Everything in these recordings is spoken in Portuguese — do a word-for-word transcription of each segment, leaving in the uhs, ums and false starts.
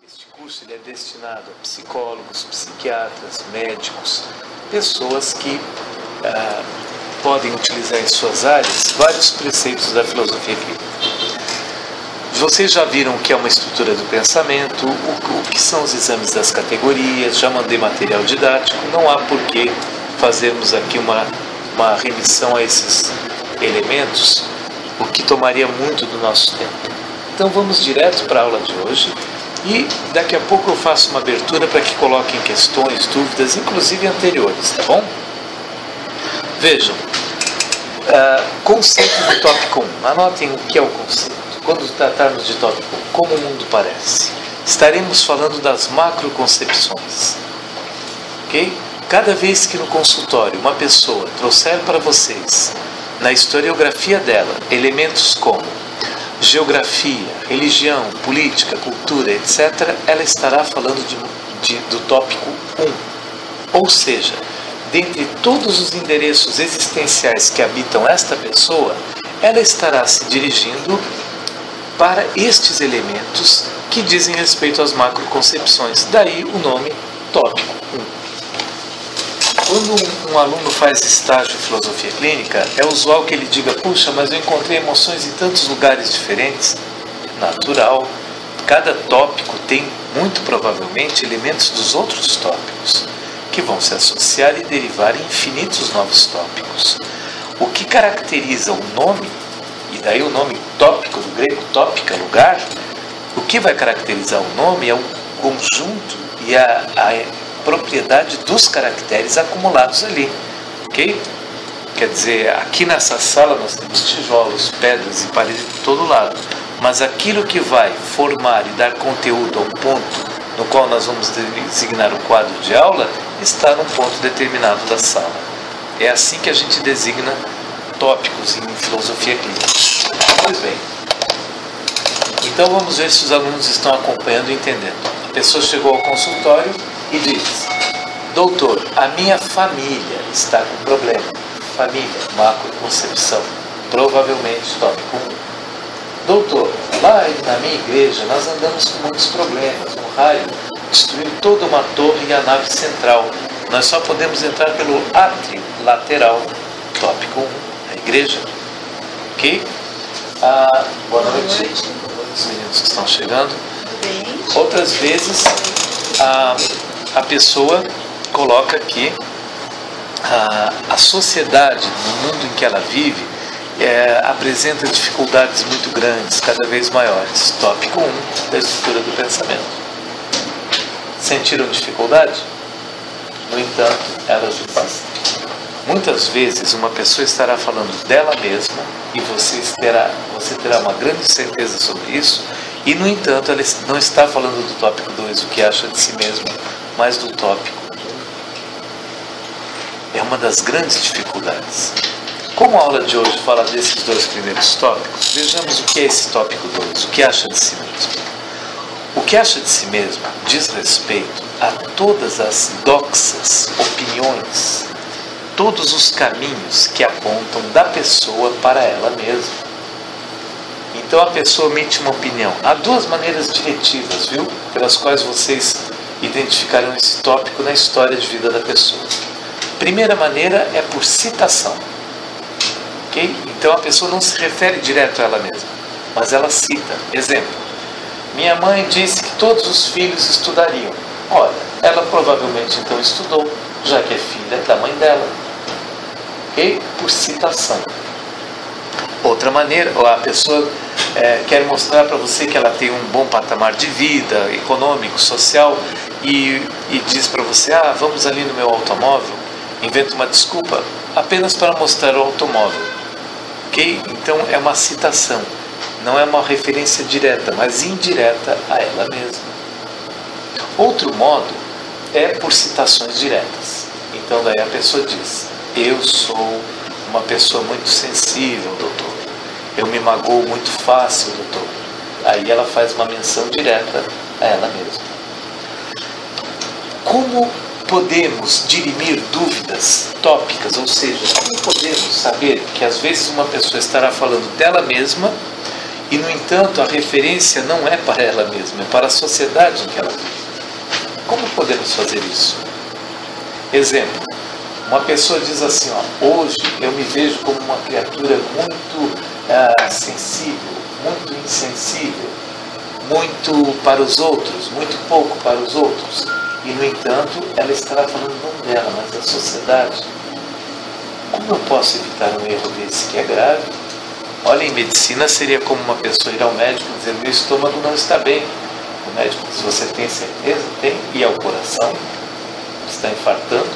Este curso ele é destinado a psicólogos, psiquiatras, médicos, pessoas que ah, podem utilizar em suas áreas vários preceitos da filosofia clínica. Vocês já viram o que é uma estrutura do pensamento, o, o que são os exames das categorias, já mandei material didático, não há por que fazermos aqui uma, uma remissão a esses elementos, o que tomaria muito do nosso tempo. Então vamos direto para a aula de hoje e daqui a pouco eu faço uma abertura para que coloquem questões, dúvidas, inclusive anteriores, tá bom? Vejam, uh, conceito do tópico um, anotem o que é o conceito. Quando tratarmos de tópico um, como o mundo parece, estaremos falando das macroconcepções, ok? Cada vez que no consultório uma pessoa trouxer para vocês, na historiografia dela, elementos como geografia, religião, política, cultura, etcétera, ela estará falando de, de, do tópico um. Ou seja, dentre todos os endereços existenciais que habitam esta pessoa, ela estará se dirigindo para estes elementos que dizem respeito às macroconcepções. Daí o nome tópico um. Quando um, um aluno faz estágio em filosofia clínica, é usual que ele diga: puxa, mas eu encontrei emoções em tantos lugares diferentes. Natural. Cada tópico tem, muito provavelmente, elementos dos outros tópicos, que vão se associar e derivar em infinitos novos tópicos. O que caracteriza o nome, e daí o nome tópico, do grego tópica, lugar, o que vai caracterizar o nome é o conjunto e a, a propriedade dos caracteres acumulados ali, ok? Quer dizer, aqui nessa sala nós temos tijolos, pedras e paredes de todo lado, mas aquilo que vai formar e dar conteúdo a um ponto no qual nós vamos designar o quadro de aula está num ponto determinado da sala. É assim que a gente designa tópicos em filosofia clínica. Pois bem, então vamos ver se os alunos estão acompanhando e entendendo. A pessoa chegou ao consultório e diz: doutor, a minha família está com problema. Família, macroconcepção, provavelmente tópico um. Doutor, lá na minha igreja nós andamos com muitos problemas. Um raio destruiu toda uma torre e a nave central. Nós só podemos entrar pelo átrio lateral. Tópico um, a igreja. Ok? Ah, boa noite. Boa noite. Os meninos que estão chegando. Outras vezes a, a pessoa coloca aqui a, a sociedade, no mundo em que ela vive, é, apresenta dificuldades muito grandes, cada vez maiores. Tópico um da estrutura do pensamento. Sentiram dificuldade? No entanto, elas existem. Muitas vezes uma pessoa estará falando dela mesma e você terá, você terá uma grande certeza sobre isso, e no entanto ela não está falando do tópico dois, o que acha de si mesma, mas do tópico um. É uma das grandes dificuldades. Como a aula de hoje fala desses dois primeiros tópicos, vejamos o que é esse tópico dois, o que acha de si mesmo. O que acha de si mesmo diz respeito a todas as doxas, opiniões, todos os caminhos que apontam da pessoa para ela mesma. Então a pessoa emite uma opinião. Há duas maneiras diretivas, viu? Pelas quais vocês identificarão esse tópico na história de vida da pessoa. Primeira maneira é por citação. Ok? Então a pessoa não se refere direto a ela mesma, mas ela cita. Exemplo: minha mãe disse que todos os filhos estudariam. Olha, ela provavelmente então estudou, já que é filha da mãe dela. Ok? Por citação. Outra maneira, a pessoa é, quer mostrar para você que ela tem um bom patamar de vida, econômico, social, e, e diz para você: ah, vamos ali no meu automóvel. Inventa uma desculpa apenas para mostrar o automóvel. Ok? Então é uma citação, não é uma referência direta, mas indireta a ela mesma. Outro modo é por citações diretas. Então daí a pessoa diz: eu sou uma pessoa muito sensível, doutor. Eu me magoo muito fácil, doutor. Aí ela faz uma menção direta a ela mesma. Como podemos dirimir dúvidas tópicas? Ou seja, como podemos saber que às vezes uma pessoa estará falando dela mesma E, no entanto, a referência não é para ela mesma, é para a sociedade em que ela vive. Como podemos fazer isso? Exemplo, uma pessoa diz assim, ó, hoje eu me vejo como uma criatura muito ah, sensível, muito insensível, muito para os outros, muito pouco para os outros. E, no entanto, ela estará falando não dela, mas da sociedade. Como eu posso evitar um erro desse que é grave? Olha, em medicina seria como uma pessoa ir ao médico e dizer, meu estômago não está bem. O médico diz, você tem certeza? Tem. E ao coração? Está infartando?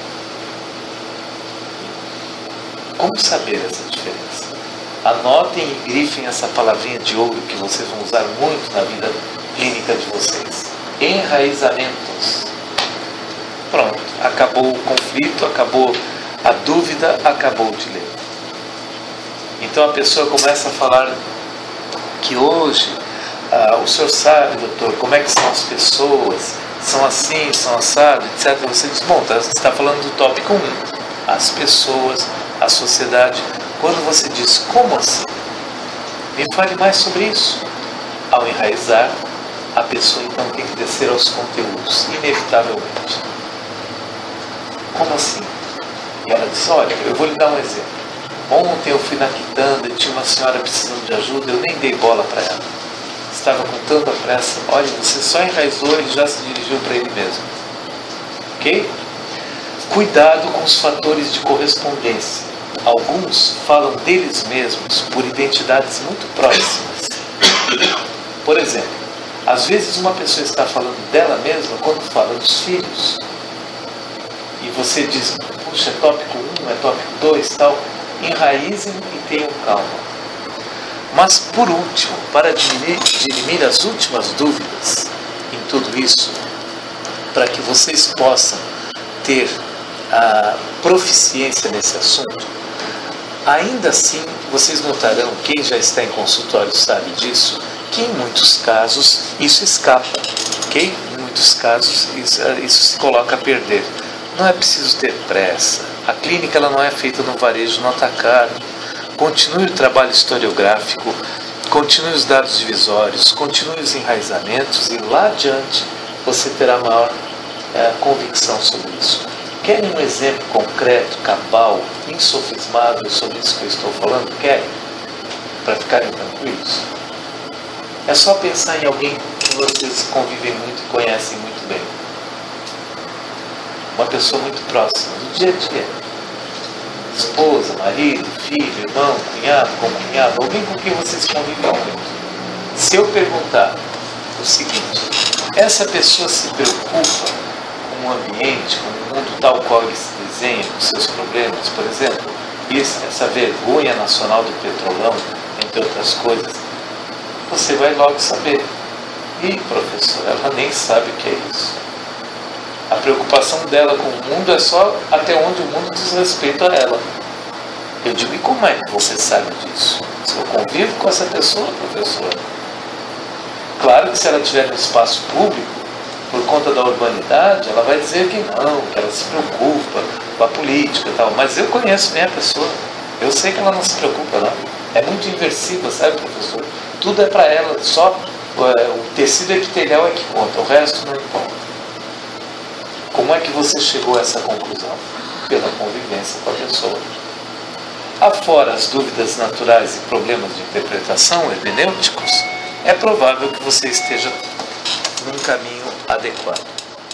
Como saber essa diferença? Anotem e grifem essa palavrinha de ouro que vocês vão usar muito na vida clínica de vocês. Enraizamentos. Pronto, acabou o conflito, acabou a dúvida, acabou o dilema. Então a pessoa começa a falar que hoje, ah, o senhor sabe, doutor, como é que são as pessoas, são assim, são assado, etcétera. Você diz, bom, você está falando do tópico um, as pessoas, a sociedade. Quando você diz, como assim? Me fale mais sobre isso. Ao enraizar, a pessoa então tem que descer aos conteúdos, inevitavelmente. Como assim? E ela diz, olha, eu vou lhe dar um exemplo. Ontem eu fui na quitanda e tinha uma senhora precisando de ajuda, eu nem dei bola para ela. Estava com tanta pressa. Olha, você só enraizou e já se dirigiu para ele mesmo. Ok? Cuidado com os fatores de correspondência. Alguns falam deles mesmos por identidades muito próximas. Por exemplo, às vezes uma pessoa está falando dela mesma quando fala dos filhos. E você diz, puxa, é tópico um, é tópico dois, tal. Enraizem e tenham calma. Mas, por último, para dirimir, dirimir as últimas dúvidas em tudo isso, para que vocês possam ter a proficiência nesse assunto, ainda assim, vocês notarão, quem já está em consultório sabe disso, que em muitos casos isso escapa, ok? Em muitos casos isso, isso se coloca a perder. Não é preciso ter pressa. A clínica ela não é feita no varejo, no atacado. Continue o trabalho historiográfico, continue os dados divisórios, continue os enraizamentos e lá adiante você terá maior é, convicção sobre isso. Querem um exemplo concreto, cabal, insofismável sobre isso que eu estou falando? Querem? Para ficarem tranquilos? É só pensar em alguém que vocês convivem muito e conhecem muito bem. Uma pessoa muito próxima, do dia a dia. Esposa, marido, filho, irmão, cunhado, concunhado, alguém com quem vocês convivem muito. Se eu perguntar o seguinte, essa pessoa se preocupa com o ambiente, com o mundo tal qual ele se desenha, com seus problemas, por exemplo, isso, essa vergonha nacional do petrolão, entre outras coisas, você vai logo saber. Ih, professor, ela nem sabe o que é isso. A preocupação dela com o mundo é só até onde o mundo diz respeito a ela. Eu digo, e como é que você sabe disso? Se eu convivo com essa pessoa, professor? Claro que se ela estiver no espaço público, por conta da urbanidade, ela vai dizer que não, que ela se preocupa com a política e tal. Mas eu conheço bem a pessoa. Eu sei que ela não se preocupa, não. É muito inversiva, sabe, professor? Tudo é para ela, só é, o tecido epitelial é que conta, o resto não importa. Como é que você chegou a essa conclusão? Pela convivência com a pessoa. Afora as dúvidas naturais e problemas de interpretação hermenêuticos, é provável que você esteja num caminho adequado.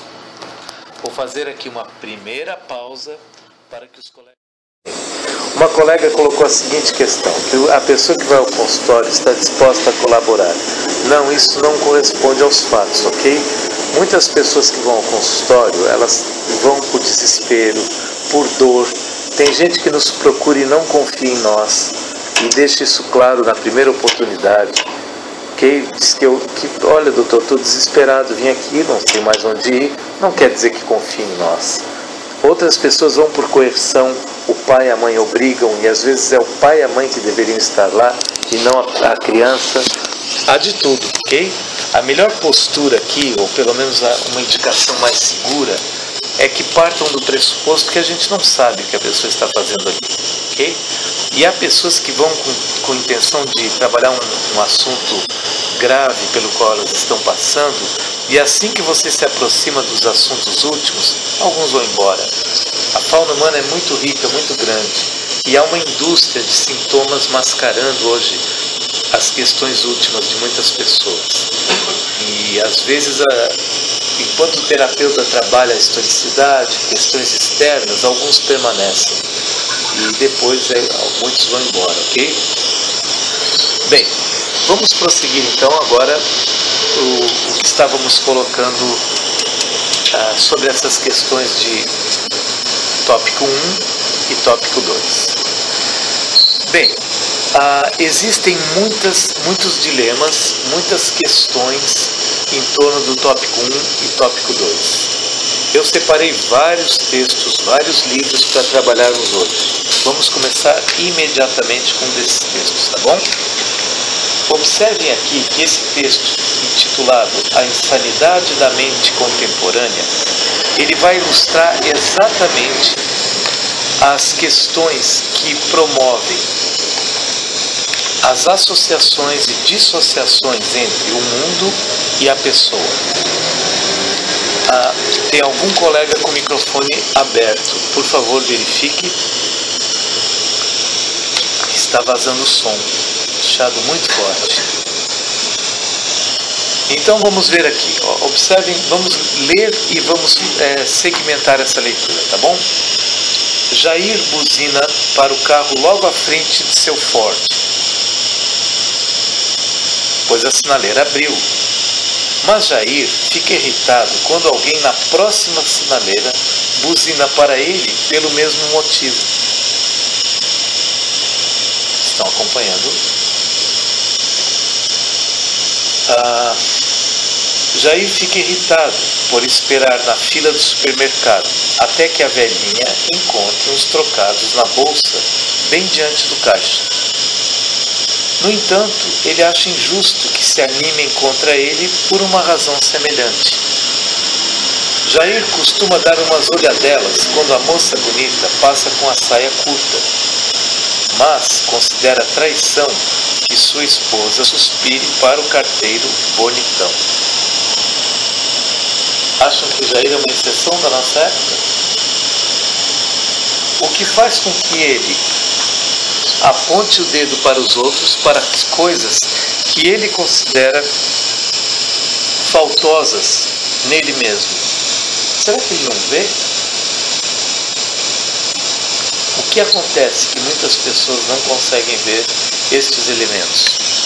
Vou fazer aqui uma primeira pausa para que os colegas... Uma colega colocou a seguinte questão, que a pessoa que vai ao consultório está disposta a colaborar. Não, isso não corresponde aos fatos, ok? Muitas pessoas que vão ao consultório, elas vão por desespero, por dor. Tem gente que nos procura e não confia em nós. E deixa isso claro na primeira oportunidade. Ok? Diz que, eu, que olha, doutor, estou desesperado, vim aqui, não sei mais onde ir. Não quer dizer que confie em nós. Outras pessoas vão por coerção, o pai e a mãe obrigam, e às vezes é o pai e a mãe que deveriam estar lá, e não a, a criança. Há de tudo, ok? A melhor postura aqui, ou pelo menos uma indicação mais segura, é que partam do pressuposto que a gente não sabe o que a pessoa está fazendo ali, ok? E há pessoas que vão com, com intenção de trabalhar um, um assunto grave pelo qual elas estão passando, e assim que você se aproxima dos assuntos últimos, alguns vão embora. A fauna humana é muito rica, muito grande, e há uma indústria de sintomas mascarando hoje as questões últimas de muitas pessoas. E às vezes, a, enquanto o terapeuta trabalha a historicidade, questões externas, alguns permanecem. E depois é, muitos vão embora, ok? Bem, vamos prosseguir então agora o, o que estávamos colocando ah, sobre essas questões de tópico um e tópico dois. Bem, ah, existem muitas, muitos dilemas, muitas questões em torno do tópico um e tópico dois. Eu separei vários textos, vários livros para trabalharmos hoje. Vamos começar imediatamente com um desses textos, tá bom? Observem aqui que esse texto, intitulado A Insanidade da Mente Contemporânea, ele vai ilustrar exatamente as questões que promovem as associações e dissociações entre o mundo e a pessoa. Ah, tem algum colega com o microfone aberto? Por favor, verifique. Está vazando som, chiado muito forte. Então vamos ver aqui, ó, observem, vamos ler e vamos é, segmentar essa leitura, tá bom? Jair buzina para o carro logo à frente de seu Ford, pois a sinaleira abriu. Mas Jair fica irritado quando alguém na próxima sinaleira buzina para ele pelo mesmo motivo. Estão acompanhando? Ah, Jair fica irritado por esperar na fila do supermercado até que a velhinha encontre uns trocados na bolsa bem diante do caixa. No entanto, ele acha injusto que se animem contra ele por uma razão semelhante. Jair costuma dar umas olhadelas quando a moça bonita passa com a saia curta, mas considera traição que sua esposa suspire para o carteiro bonitão. Acham que Jair é uma exceção da nossa época? O que faz com que ele aponte o dedo para os outros, para as coisas que ele considera faltosas nele mesmo? Será que ele não vê? O que acontece que muitas pessoas não conseguem ver estes elementos?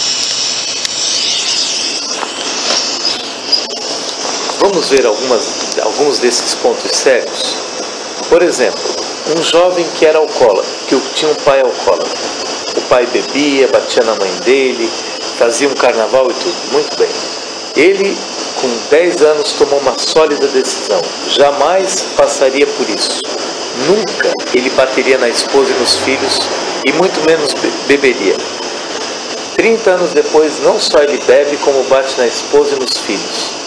Vamos ver algumas, alguns desses pontos sérios. Por exemplo, um jovem que era alcoólatra, que tinha um pai alcoólatra. O pai bebia, batia na mãe dele, fazia um carnaval e tudo. Muito bem. Ele, com dez anos, tomou uma sólida decisão. Jamais passaria por isso. Nunca ele bateria na esposa e nos filhos, e muito menos beberia. trinta anos depois, não só ele bebe, como bate na esposa e nos filhos.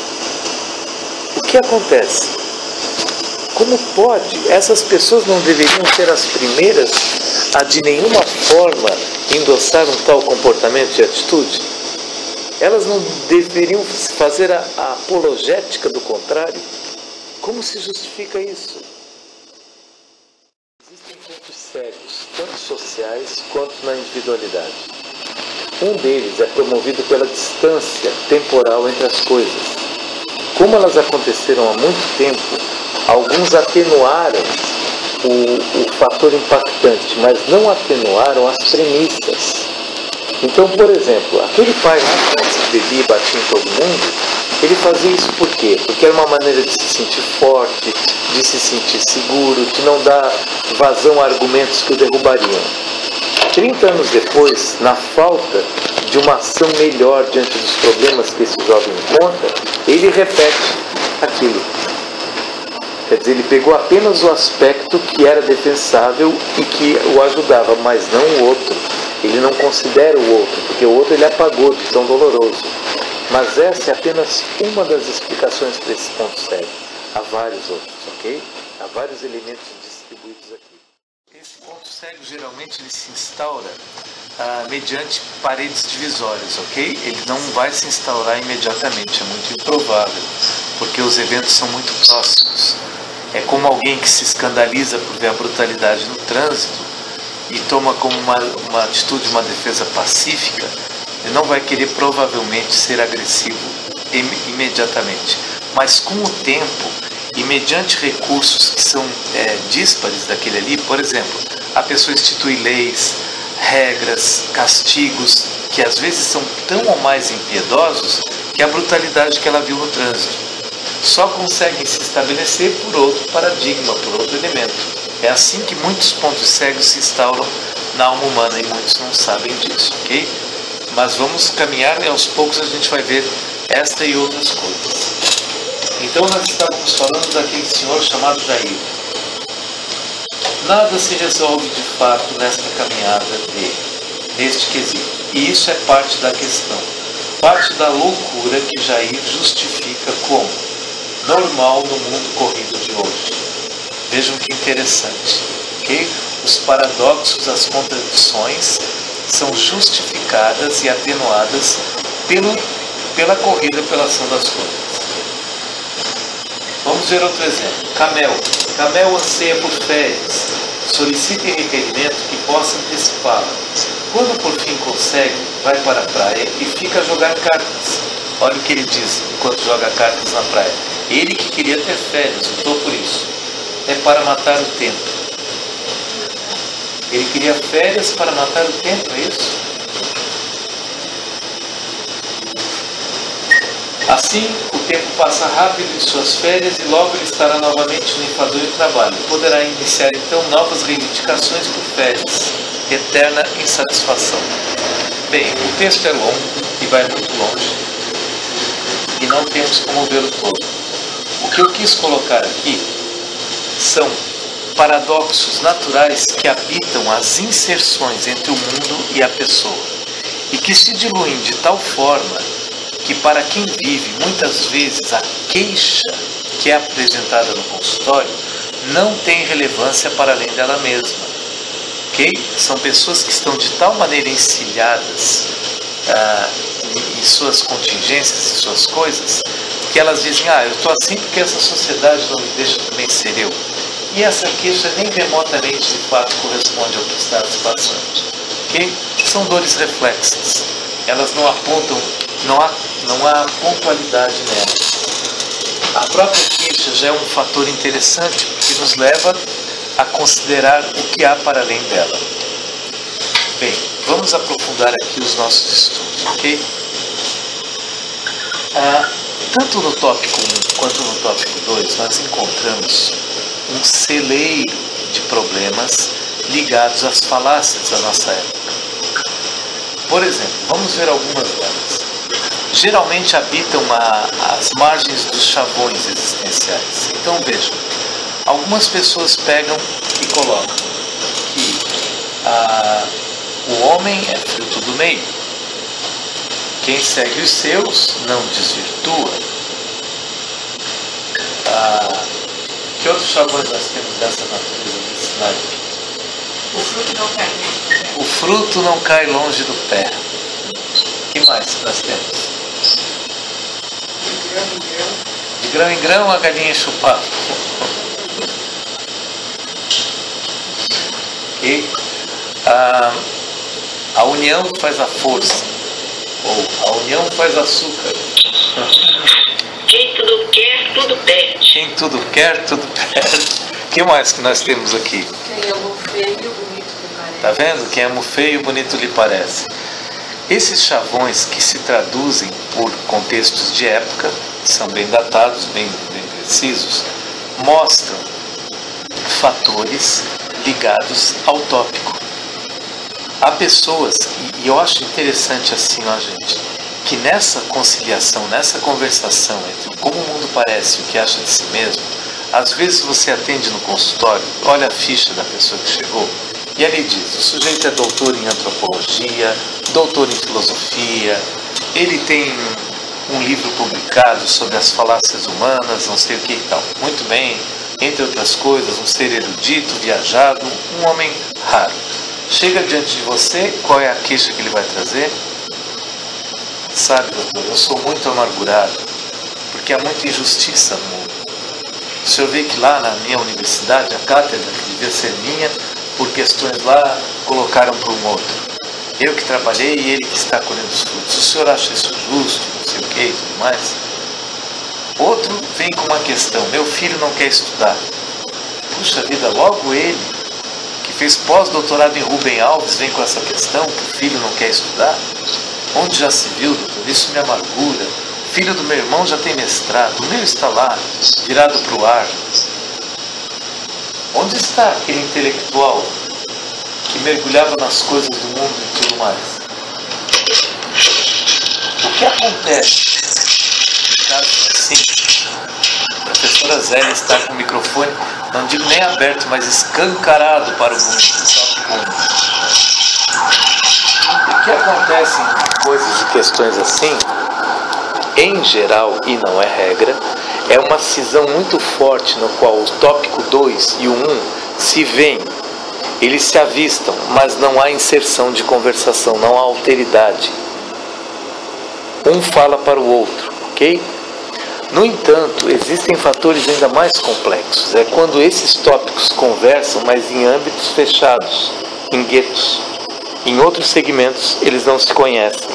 O que acontece? Como pode? Essas pessoas não deveriam ser as primeiras a de nenhuma forma endossar um tal comportamento e atitude? Elas não deveriam fazer a, a apologética do contrário? Como se justifica isso? Existem pontos sérios, tanto sociais quanto na individualidade. Um deles é promovido pela distância temporal entre as coisas. Como elas aconteceram há muito tempo, alguns atenuaram o, o fator impactante, mas não atenuaram as premissas. Então, por exemplo, aquele pai lá que bebia e batia em todo mundo, ele fazia isso por quê? Porque era uma maneira de se sentir forte, de se sentir seguro, de não dar vazão a argumentos que o derrubariam. trinta anos depois, na falta de uma ação melhor diante dos problemas que esse jovem encontra, ele repete aquilo. Quer dizer, ele pegou apenas o aspecto que era defensável e que o ajudava, mas não o outro. Ele não considera o outro, porque o outro ele apagou de tão doloroso. Mas essa é apenas uma das explicações para esse ponto sério. há vários outros, ok? Há vários elementos distribuídos aqui. Esse ponto cego geralmente ele se instaura ah, mediante paredes divisórias, ok? Ele não vai se instaurar imediatamente, é muito improvável, porque os eventos são muito próximos. É como alguém que se escandaliza por ver a brutalidade no trânsito e toma como uma, uma atitude, uma defesa pacífica, ele não vai querer provavelmente ser agressivo im- imediatamente. Mas com o tempo, e mediante recursos que são é, díspares daquele ali, por exemplo, a pessoa institui leis, regras, castigos, que às vezes são tão ou mais impiedosos que a brutalidade que ela viu no trânsito só conseguem se estabelecer por outro paradigma, por outro elemento. É assim que muitos pontos cegos se instauram na alma humana e muitos não sabem disso, ok? Mas vamos caminhar e aos poucos a gente vai ver esta e outras coisas. Então nós estávamos falando daquele senhor chamado Jair. Nada se resolve de fato nesta caminhada dele, neste quesito. E isso é parte da questão. Parte da loucura que Jair justifica como normal no mundo corrido de hoje. Vejam que interessante, ok? Os paradoxos, as contradições são justificadas e atenuadas pelo, pela corrida pela ação das coisas. Vamos ver outro exemplo. Camel. Camel anseia por férias, solicita em requerimento que possa antecipá-la. Quando por fim consegue, vai para a praia e fica a jogar cartas. Olha o que ele diz enquanto joga cartas na praia. Ele que queria ter férias, lutou por isso. É para matar o tempo. Ele queria férias para matar o tempo, é isso? Assim, o tempo passa rápido em suas férias e logo ele estará novamente no enfadonho trabalho. Poderá iniciar então novas reivindicações por férias. Eterna insatisfação. Bem, o texto é longo e vai muito longe. E não temos como vê-lo todo. O que eu quis colocar aqui são paradoxos naturais que habitam as inserções entre o mundo e a pessoa e que se diluem de tal forma que para quem vive muitas vezes a queixa que é apresentada no consultório não tem relevância para além dela mesma, ok? São pessoas que estão de tal maneira encilhadas ah, em suas contingências e suas coisas que elas dizem, ah, eu estou assim porque essa sociedade não me deixa também ser eu. E essa queixa nem remotamente de fato corresponde ao que está se passando. Okay? São dores reflexas. Elas não apontam, não há, não há pontualidade nela. A própria queixa já é um fator interessante porque nos leva a considerar o que há para além dela. Bem, vamos aprofundar aqui os nossos estudos, ok? Ah, tanto no tópico um quanto no tópico dois, nós encontramos um celeiro de problemas ligados às falácias da nossa época. Por exemplo, vamos ver algumas delas. Geralmente habitam a, as margens dos chavões existenciais. Então vejam, algumas pessoas pegam e colocam que ah, o homem é fruto do meio. Quem segue os seus não desvirtua. Ah, que outros chavões nós temos dessa natureza nesse cenário? O fruto não cai longe do pé. O fruto não cai longe do pé. O que mais nós temos? De grão em grão. De grão em grão a galinha enche o papo. E a, a união faz a força. Ou a união faz açúcar. Quem tudo quer, tudo perde. Quem tudo quer, tudo perde. O que mais que nós temos aqui? Quem ama o feio, bonito lhe parece. Tá vendo? Quem ama o feio, bonito lhe parece. Esses chavões que se traduzem por contextos de época, são bem datados, bem, bem precisos, mostram fatores ligados ao tópico. Há pessoas, e eu acho interessante assim, ó gente, que nessa conciliação, nessa conversação entre como o mundo parece e o que acha de si mesmo, às vezes você atende no consultório, olha a ficha da pessoa que chegou, e ali diz, o sujeito é doutor em antropologia, doutor em filosofia, ele tem um livro publicado sobre as falácias humanas, não sei o que e tal. Muito bem, entre outras coisas, um ser erudito, viajado, um homem raro. Chega diante de você, qual é a queixa que ele vai trazer? Sabe, doutor, eu sou muito amargurado, porque há muita injustiça no mundo. O senhor vê que lá na minha universidade, a cátedra, que devia ser minha, por questões lá, colocaram para um outro. Eu que trabalhei e ele que está colhendo os frutos. O senhor acha isso justo, não sei o que e tudo mais? Outro vem com uma questão: meu filho não quer estudar. Puxa vida, logo ele, que fez pós-doutorado em Rubem Alves, vem com essa questão, que o filho não quer estudar? Onde já se viu, doutor? Isso me amargura. O filho do meu irmão já tem mestrado, o meu está lá, virado para o ar. Onde está aquele intelectual que mergulhava nas coisas do mundo e tudo mais? O que acontece em casos assim? A professora Zélia está com o microfone, não digo nem aberto, mas escancarado para o mundo. O que acontece em coisas e questões assim, em geral, e não é regra, é uma cisão muito forte no qual o tópico dois e o um se veem. Eles se avistam, mas não há inserção de conversação, não há alteridade. Um fala para o outro, ok? No entanto, existem fatores ainda mais complexos. É quando esses tópicos conversam, mas em âmbitos fechados, em guetos. Em outros segmentos, eles não se conhecem.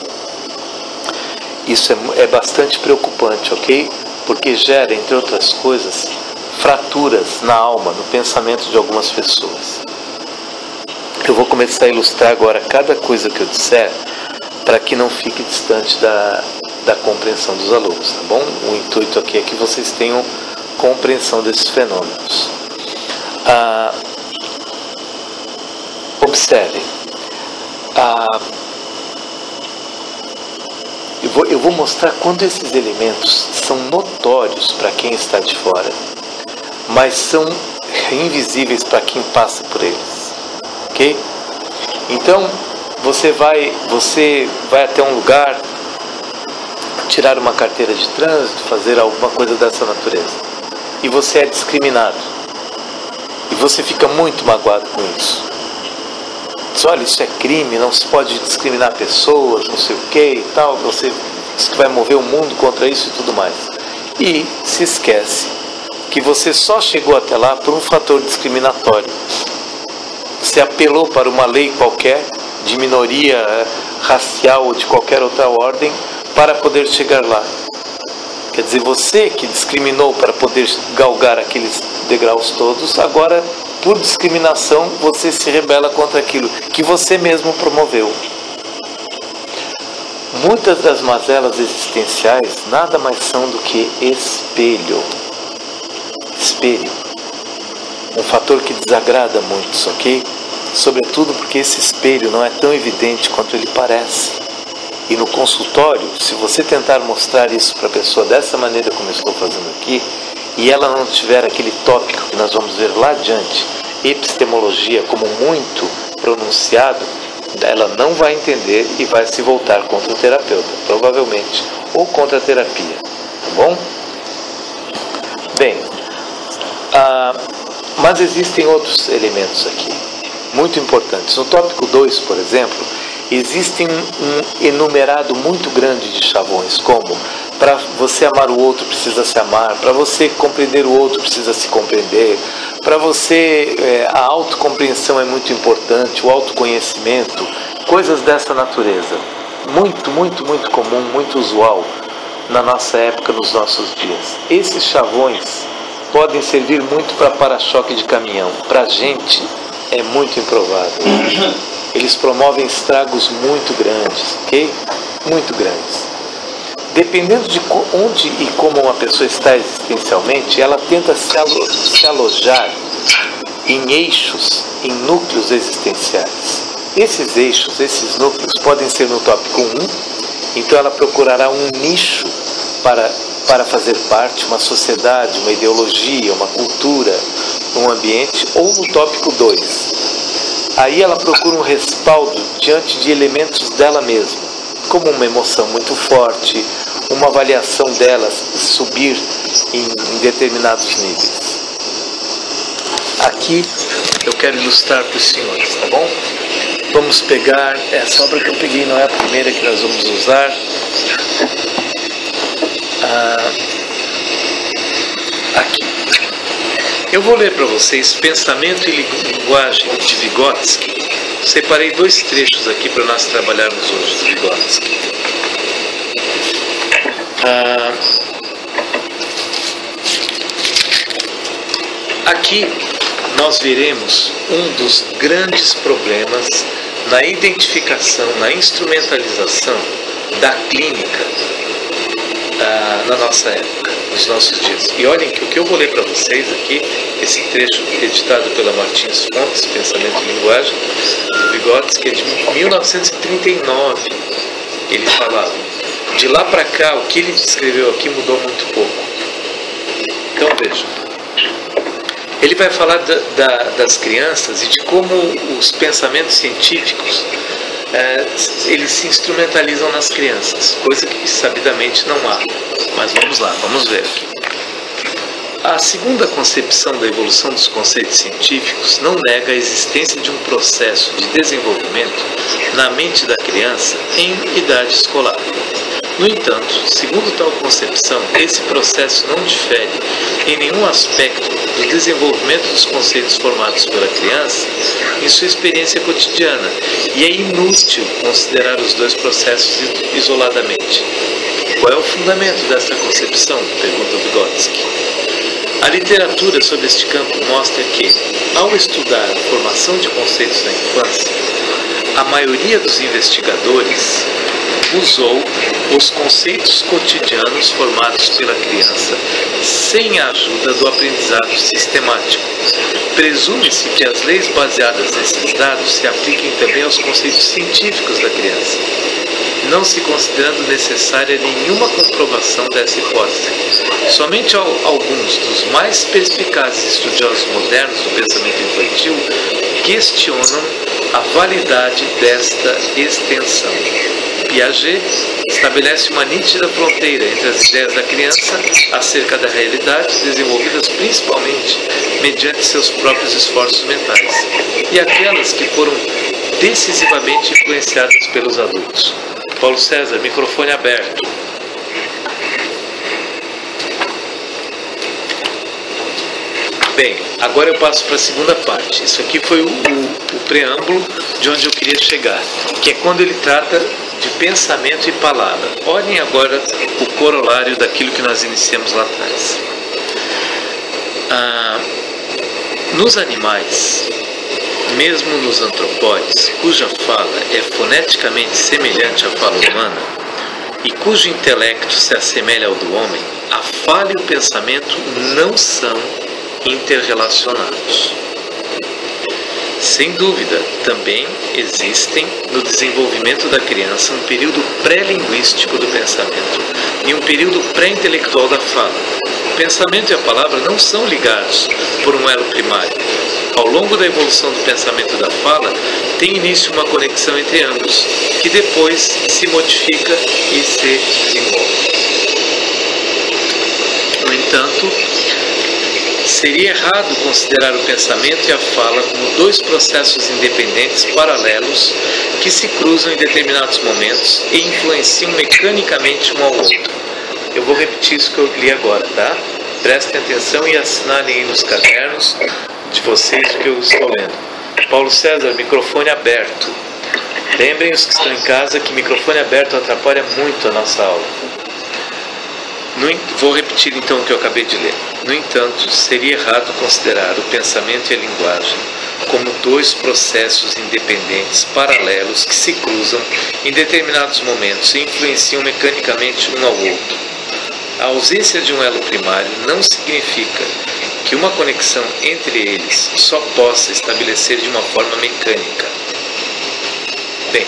Isso é, é bastante preocupante, ok? Porque gera, entre outras coisas, fraturas na alma, no pensamento de algumas pessoas. Eu vou começar a ilustrar agora cada coisa que eu disser, para que não fique distante da, da compreensão dos alunos, tá bom? O intuito aqui é que vocês tenham compreensão desses fenômenos. Ah, observem. Ah, eu, vou, eu vou mostrar quando esses elementos são notórios para quem está de fora, mas são invisíveis para quem passa por eles. Ok? Então, você vai, você vai até um lugar, tirar uma carteira de trânsito, fazer alguma coisa dessa natureza, e você é discriminado. E você fica muito magoado com isso. Diz, olha, isso é crime, não se pode discriminar pessoas, não sei o que e tal. Você diz que vai mover o mundo contra isso e tudo mais. E se esquece que você só chegou até lá por um fator discriminatório. Você apelou para uma lei qualquer, de minoria racial ou de qualquer outra ordem, para poder chegar lá. Quer dizer, você que discriminou para poder galgar aqueles degraus todos, agora, por discriminação, você se rebela contra aquilo que você mesmo promoveu. Muitas das mazelas existenciais nada mais são do que espelho. Espelho. Um fator que desagrada muitos, ok? Sobretudo porque esse espelho não é tão evidente quanto ele parece. E no consultório, se você tentar mostrar isso para a pessoa dessa maneira como eu estou fazendo aqui, e ela não tiver aquele tópico que nós vamos ver lá adiante, epistemologia, como muito pronunciado, ela não vai entender e vai se voltar contra o terapeuta, provavelmente, ou contra a terapia, tá bom? Bem, ah, mas existem outros elementos aqui, muito importantes. No tópico dois, por exemplo, existem um enumerado muito grande de chavões, como para você amar o outro precisa se amar, para você compreender o outro precisa se compreender, para você é, a autocompreensão é muito importante, o autoconhecimento, coisas dessa natureza, muito, muito, muito comum, muito usual na nossa época, nos nossos dias. Esses chavões podem servir muito para para-choque de caminhão, para a gente é muito improvável. Eles promovem estragos muito grandes, ok? Muito grandes. Dependendo de onde e como uma pessoa está existencialmente, ela tenta se, alo- se alojar em eixos, em núcleos existenciais. Esses eixos, esses núcleos podem ser no tópico um, então ela procurará um nicho para, para fazer parte, uma sociedade, uma ideologia, uma cultura, um ambiente, ou no tópico dois. Aí ela procura um respaldo diante de elementos dela mesma, como uma emoção muito forte, uma avaliação delas subir em, em determinados níveis. Aqui eu quero ilustrar para os senhores, tá bom? Vamos pegar, essa obra que eu peguei não é a primeira que nós vamos usar. Ah, aqui. Eu vou ler para vocês Pensamento e Linguagem de Vygotsky. Separei dois trechos aqui para nós trabalharmos hoje do Vygotsky. Ah, aqui nós veremos um dos grandes problemas na identificação, na instrumentalização da clínica ah, na nossa época, nos nossos dias. E olhem que o que eu vou ler para vocês aqui, esse trecho editado pela Martins Fontes, Pensamento e Linguagem, do Vygotsky, é de mil novecentos e trinta e nove. Ele falava. De lá para cá, o que ele descreveu aqui mudou muito pouco. Então vejam. Ele vai falar da, da, das crianças e de como os pensamentos científicos é, eles se instrumentalizam nas crianças, coisa que sabidamente não há. Mas vamos lá, vamos ver aqui. A segunda concepção da evolução dos conceitos científicos não nega a existência de um processo de desenvolvimento na mente da criança em idade escolar. No entanto, segundo tal concepção, esse processo não difere em nenhum aspecto do desenvolvimento dos conceitos formados pela criança em sua experiência cotidiana, e é inútil considerar os dois processos isoladamente. Qual é o fundamento desta concepção? Pergunta Vygotsky. A literatura sobre este campo mostra que, ao estudar a formação de conceitos na infância, a maioria dos investigadores usou os conceitos cotidianos formados pela criança sem a ajuda do aprendizado sistemático. Presume-se que as leis baseadas nesses dados se apliquem também aos conceitos científicos da criança, não se considerando necessária nenhuma comprovação dessa hipótese. Somente alguns dos mais perspicazes estudiosos modernos do pensamento infantil questionam a validade desta extensão. Piaget estabelece uma nítida fronteira entre as ideias da criança acerca da realidade, desenvolvidas principalmente mediante seus próprios esforços mentais, e aquelas que foram decisivamente influenciadas pelos adultos. Paulo César, microfone aberto. Bem, agora eu passo para a segunda parte. Isso aqui foi o, o, o preâmbulo de onde eu queria chegar, que é quando ele trata de pensamento e palavra. Olhem agora o corolário daquilo que nós iniciamos lá atrás. Ah, nos animais, mesmo nos antropóides, cuja fala é foneticamente semelhante à fala humana e cujo intelecto se assemelha ao do homem, a fala e o pensamento não são interrelacionados. Sem dúvida, também existem no desenvolvimento da criança um período pré-linguístico do pensamento e um período pré-intelectual da fala. O pensamento e a palavra não são ligados por um elo primário. Ao longo da evolução do pensamento e da fala, tem início uma conexão entre ambos, que depois se modifica e se desenvolve. No entanto, seria errado considerar o pensamento e a fala como dois processos independentes paralelos que se cruzam em determinados momentos e influenciam mecanicamente um ao outro. Eu vou repetir isso que eu li agora, tá? Prestem atenção e assinalem aí nos cadernos de vocês o que eu estou lendo. Paulo César, microfone aberto. Lembrem os que estão em casa que microfone aberto atrapalha muito a nossa aula. No, vou repetir então o que eu acabei de ler. No entanto, seria errado considerar o pensamento e a linguagem como dois processos independentes, paralelos, que se cruzam em determinados momentos e influenciam mecanicamente um ao outro. A ausência de um elo primário não significa que uma conexão entre eles só possa estabelecer de uma forma mecânica. Bem,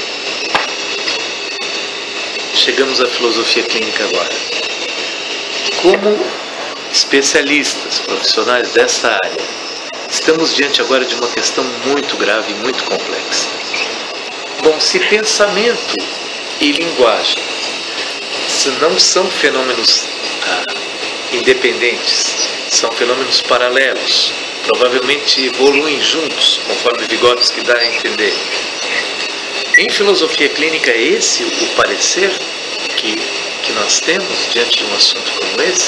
chegamos à filosofia clínica agora. Como especialistas, profissionais dessa área, estamos diante agora de uma questão muito grave e muito complexa. Bom, se pensamento e linguagem não são fenômenos ah, independentes, são fenômenos paralelos, provavelmente evoluem juntos, conforme Vygotsky dá a entender. Em filosofia clínica, é esse o parecer que, que nós temos diante de um assunto como esse?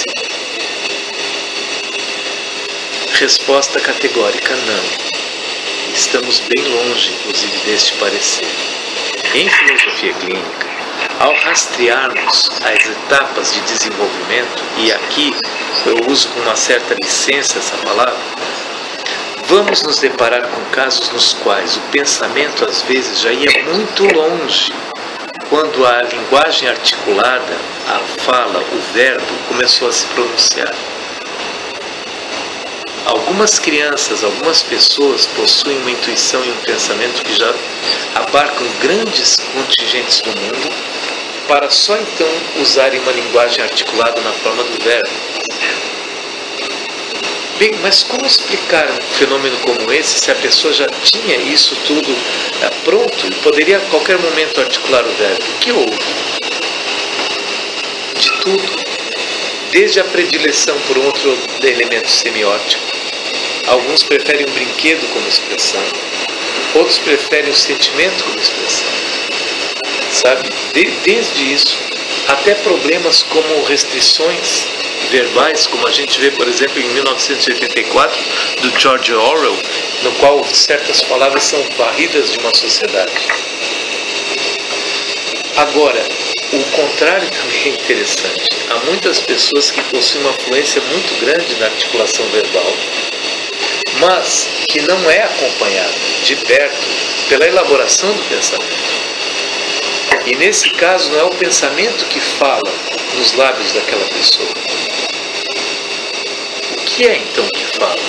Resposta categórica: não. Estamos bem longe, inclusive, deste parecer. Em filosofia clínica, ao rastrearmos as etapas de desenvolvimento, e aqui eu uso com uma certa licença essa palavra, vamos nos deparar com casos nos quais o pensamento às vezes já ia muito longe, quando a linguagem articulada, a fala, o verbo, começou a se pronunciar. Algumas crianças, algumas pessoas possuem uma intuição e um pensamento que já abarcam grandes contingentes do mundo, para só então usarem uma linguagem articulada na forma do verbo. Bem, mas como explicar um fenômeno como esse se a pessoa já tinha isso tudo é, pronto e poderia a qualquer momento articular o verbo? O que houve? De tudo. Desde a predileção por outro elemento semiótico. Alguns preferem um brinquedo como expressão, outros preferem o sentimento como expressão. Sabe? De, desde isso, até problemas como restrições verbais, como a gente vê, por exemplo, em mil novecentos e oitenta e quatro, do George Orwell, no qual certas palavras são varridas de uma sociedade. Agora, o contrário também é interessante. Há muitas pessoas que possuem uma fluência muito grande na articulação verbal, mas que não é acompanhada de perto pela elaboração do pensamento. E nesse caso não é o pensamento que fala nos lábios daquela pessoa. O que é então que fala?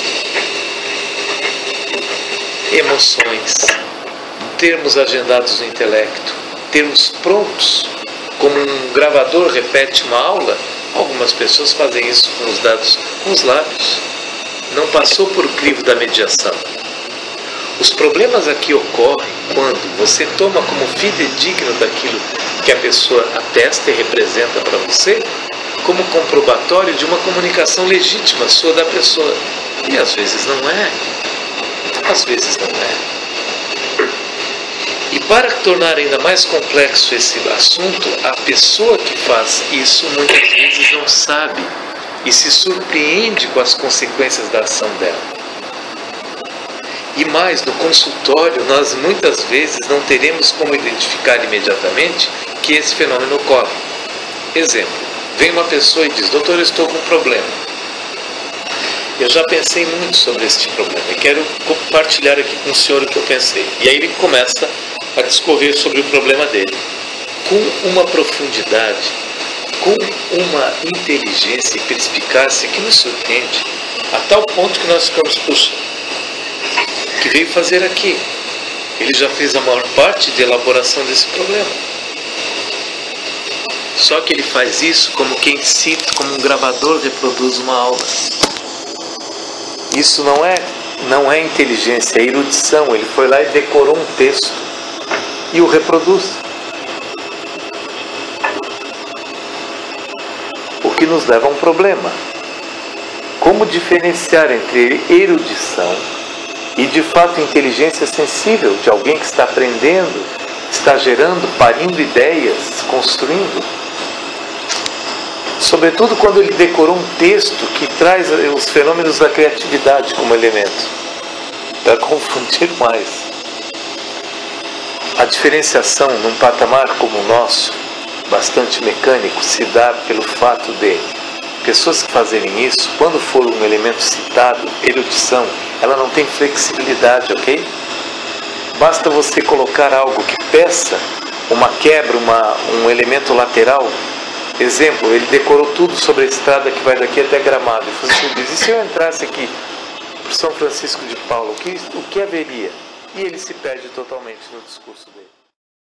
Emoções, termos agendados no intelecto, termos prontos, como um gravador repete uma aula. Algumas pessoas fazem isso com os dados, com os lábios. Não passou por o crivo da mediação. Os problemas aqui ocorrem quando você toma como fidedigno daquilo que a pessoa atesta e representa para você, como comprobatório de uma comunicação legítima sua da pessoa. E às vezes não é. Às vezes não é. E para tornar ainda mais complexo esse assunto, a pessoa que faz isso muitas vezes não sabe e se surpreende com as consequências da ação dela. E mais, no consultório, nós muitas vezes não teremos como identificar imediatamente que esse fenômeno ocorre. Exemplo, vem uma pessoa e diz: doutor, eu estou com um problema. Eu já pensei muito sobre este problema e quero compartilhar aqui com o senhor o que eu pensei. E aí ele começa a discorrer sobre o problema dele, com uma profundidade, com uma inteligência e perspicácia que nos surpreende, a tal ponto que nós ficamos, puxa, que veio fazer aqui? Ele já fez a maior parte de elaboração desse problema. Só que ele faz isso como quem cita, como um gravador reproduz uma aula. Isso não é, não é inteligência, é erudição. Ele foi lá e decorou um texto e o reproduz. O que nos leva a um problema. Como diferenciar entre erudição e de fato inteligência sensível de alguém que está aprendendo, está gerando, parindo ideias, construindo? Sobretudo quando ele decorou um texto que traz os fenômenos da criatividade como elemento, para confundir mais. A diferenciação num patamar como o nosso, bastante mecânico, se dá pelo fato de pessoas que fazerem isso, quando for um elemento citado, erudição, ela não tem flexibilidade, ok? Basta você colocar algo que peça, uma quebra, uma, um elemento lateral. Exemplo, ele decorou tudo sobre a estrada que vai daqui até Gramado. E você diz: e se eu entrasse aqui por São Francisco de Paula, o que, o que haveria? E ele se perde totalmente no discurso dele.